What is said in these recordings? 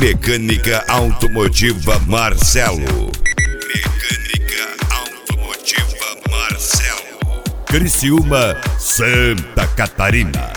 Mecânica Automotiva Marcelo. Mecânica Automotiva Marcelo. Criciúma, Santa Catarina.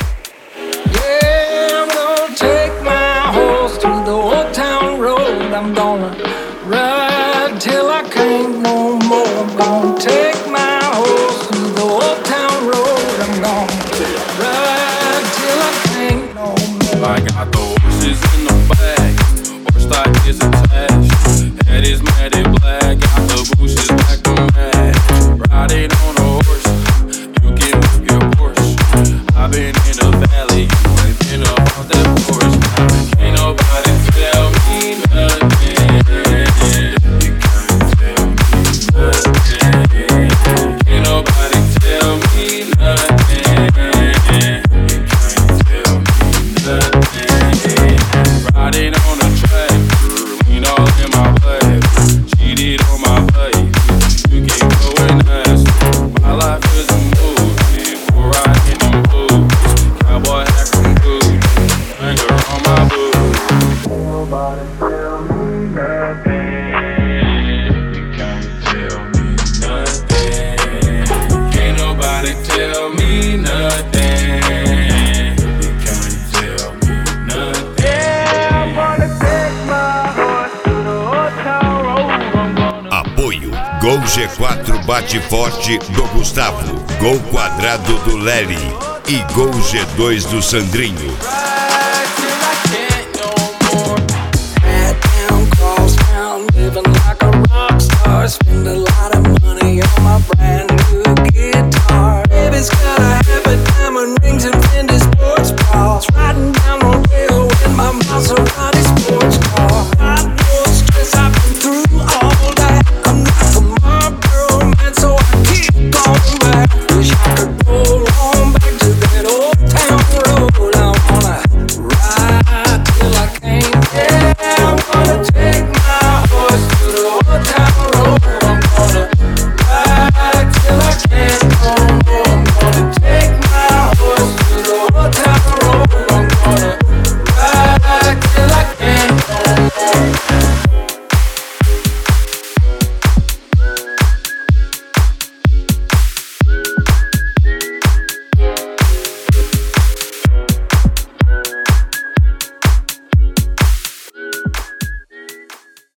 Yeah, I'm gonna take my horse to the old town road. I'm gonna ride till I can't no more. I'm gonna take my horse to the old town road. I'm gonna ride till I can't no more. I got the horses in the bag, horse stock is attached. Head is matted black, got the bushes back to match. Riding on a horse, you can whip your Porsche. I've been in the valley, you ain't been up off that porch. Can't nobody tell me nothing. You can't tell me nothing. Can't nobody tell me nothing. You can't tell me nothing. Riding on a tractor, lean all in my blood. Cheated on my baby, you can't go and ask. My life is a movie, we're riding in boots. Cowboy hat from Gucci, finger on my boot. Nobody tell me nothing. You can't tell me nothing. Can't nobody tell me nothing. You can't tell me nothing. Yeah, I'm gonna take my horse to the old town road. I'm gonna Apoio Gol G4 Bate Forte do Gustavo, Gol Quadrado do Lery e Gol G2 do Sandrinho. ride till I can't no more. Head down, cross town, living like a rock star. Spend a lot of money on my brand new guitar. Baby's got a habit, diamond rings and Fendi sports bras. Riding down the rail in my Maserati sports car. Got no stress, I've been through all that. I'm like a Marlboro man, so I keep going back. Wish I could